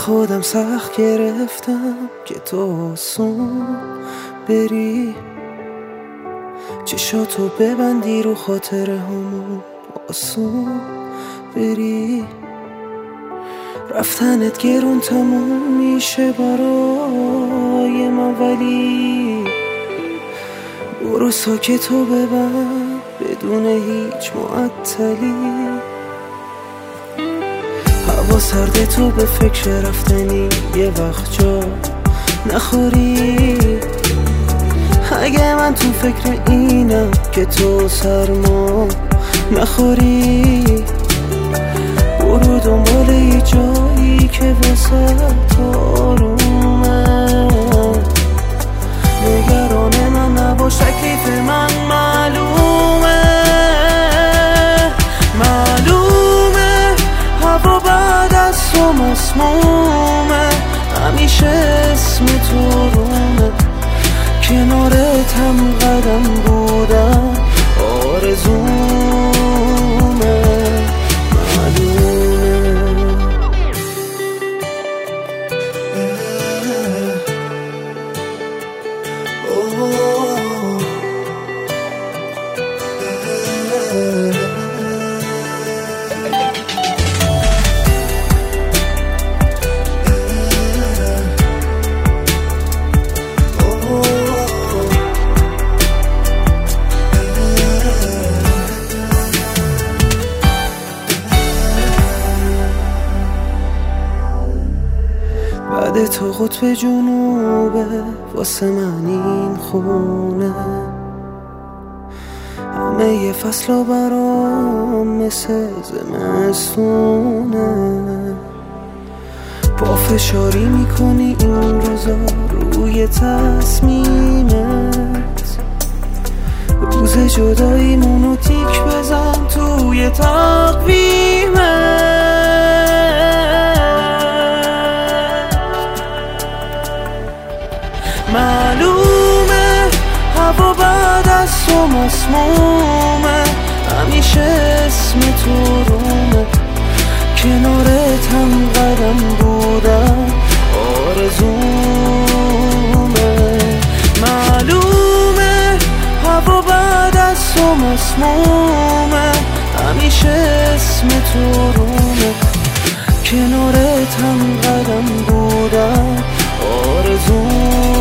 خودم سخت گرفتم که تو آسون بری، چشاتو ببندی رو خاطر همون آسون بری. رفتنت گرون تموم میشه برای من، ولی برو ساکتو ببند بدون هیچ معطلی. هوا سرده، تو به فکر رفتنی یه وقت جا نخوری. اگه من تو فکر اینم که تو سرما نخوری، برو دنبال یه جایی که وسط آرومه. نگران من نباش، تکلیف من معلومه. هوا بعد از تو مسمومه، همیشه اسم تو رومه. کنارت هم قدم بودم آرزومه، معلومه. بعد تو قطب جنوبه، واسه من این خونه. همه یه فصل برام مثل زمستونه. پافشاری میکنی این روزا روی تصمیمت. روز جداییمونو تیک بزن توی تقویمت. معلومه هوا بعد از تو مسمومه، همیشه اسم تو رومه. کنارت هم قدم بودم آرزومه. معلومه هوا بعد از تو مسمومه، همیشه اسم تو رومه. کنارت هم قدم بودم آرزومه.